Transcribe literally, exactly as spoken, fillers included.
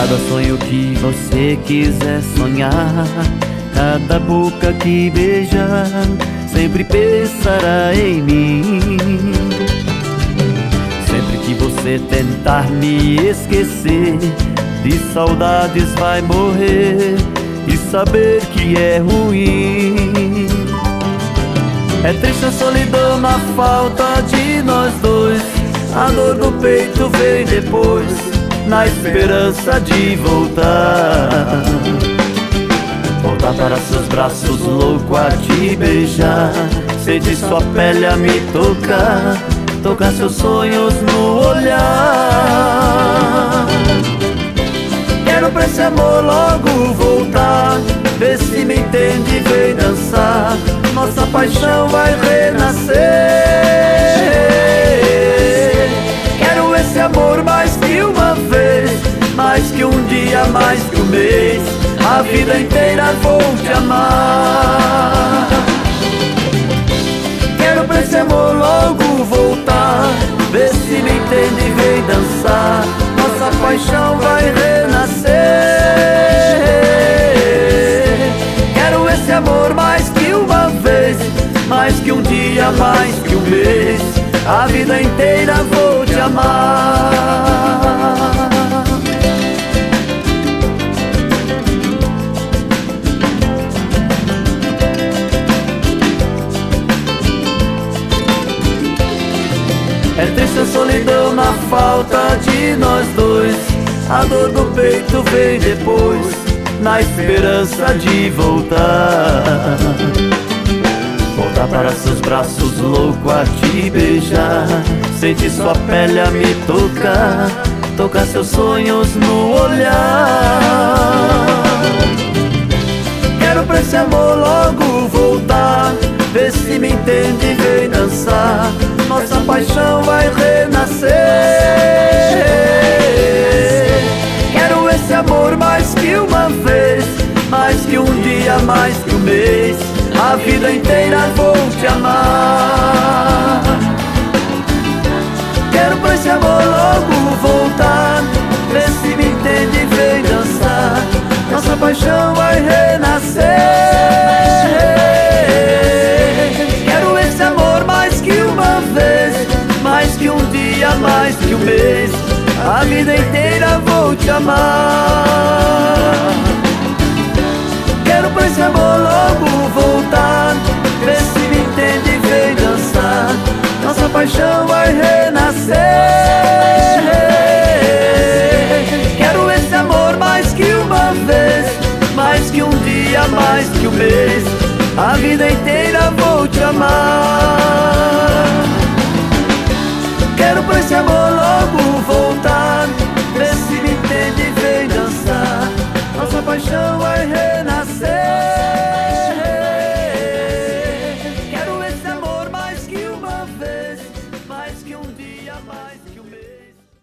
Cada sonho que você quiser sonhar, cada boca que beijar, sempre pensará em mim. Sempre que você tentar me esquecer, de saudades vai morrer e saber que é ruim. É triste a solidão na falta de nós dois, a dor do peito vem depois, na esperança de voltar. Voltar para seus braços, louco a te beijar, sentir sua pele a me tocar, tocar seus sonhos no olhar. Quero pra esse amor logo voltar, vê se me entende e vem dançar, nossa paixão vai renascer. Quero esse amor mais que uma vez, mais que um dia, mais que um mês, a vida inteira vou te amar. Quero pra esse amor logo voltar, vê se me entende e vem dançar, nossa paixão vai renascer. Quero esse amor mais que uma vez, mais que um dia, mais que um mês, a vida inteira vou te amar. É triste a solidão na falta de nós dois, a dor do peito vem depois, na esperança de voltar. Voltar para seus braços, louco a te beijar, sentir sua pele a me tocar, tocar seus sonhos no olhar. Quero pra esse amor logo voltar, vê se me entende e vem dançar, nossa paixão vai renascer. Quero esse amor mais que uma vez, mais que um dia, mais que um mês, a vida inteira vou te amar. Quero pra esse amor logo voltar, vê se me entende e vem dançar, nossa paixão vai renascer. Quero esse amor mais que uma vez, mais que um dia, mais que um mês, a vida inteira vou te amar. Quero pra esse amor logo voltar, vê se me entende e vem dançar, nossa paixão vai renascer. Quero esse amor mais que uma vez, mais que um dia, mais que um mês, a vida inteira vou te amar. Quero pra esse amor logo voltar, vê se me entende e vem dançar, nossa paixão